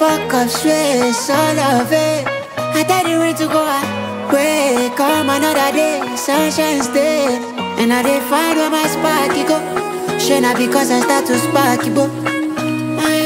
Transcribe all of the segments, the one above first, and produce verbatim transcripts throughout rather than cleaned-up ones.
fuck up, stress, all of it. I tell the rain to go away, come another day, sunshine's day. And I dey find where my sparky go. Sure not because I start to sparky, but I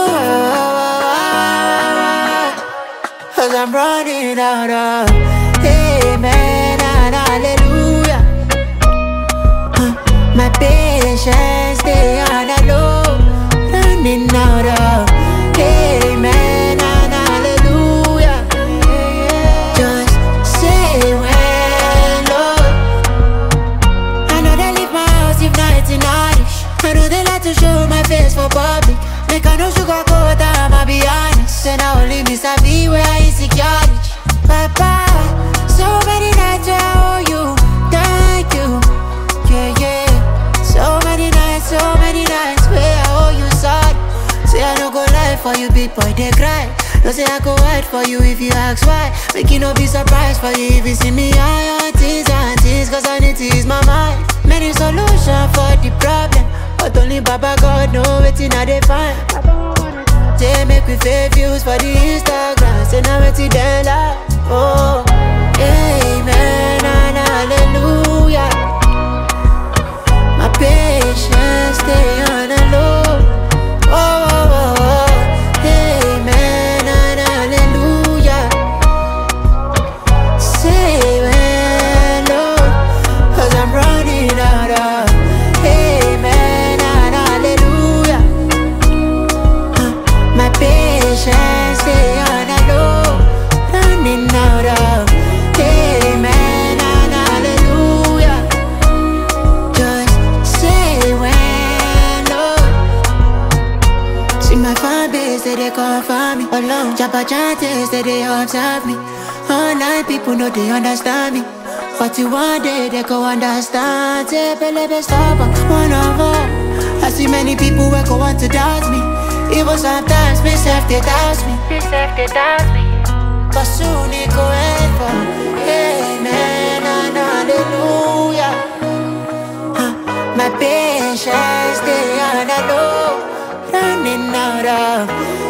oh, cause I'm running out of amen and hallelujah. uh, My patience, they on the low. Running out of amen and hallelujah. Just say when, Lord. I know they leave my house if not in Irish. I know they like to show my face for public. Make I no sugarcoat, I'ma be honest. And I only miss a be where I insecure. Papa, so many nights where I owe you, thank you. Yeah, yeah. So many nights, so many nights where I owe you sorry. Say I no go lie for you, big boy, they cry. Don't say I go hide for you if you ask why. Make you no be surprised for you if you see me high on things and things. Cause I need to ease my mind. Many solutions for the problem, but only Baba God know wetin I dey find. They make me fake views for the Instagram. Say now wetin dem like. Oh, amen and hallelujah. My patience stay on the low. Oh, oh, oh, oh. Amen and hallelujah. Say when, Lord, cause I'm running out of amen and hallelujah. uh, My patience stay on the low. Running out of amen and hallelujah. Just say when, Lord. See my fan base, they they come for me. Alone, Jabba Jantes, they they observe me. Online people know they understand me. But you one day they go understand. Say, believe stop, one of all. I see many people who go want to doubt me. Even sometimes, me self they doubt me. Me self they doubt me. But soon it go end for amen and hallelujah. uh, My patience, they on the low. Running out of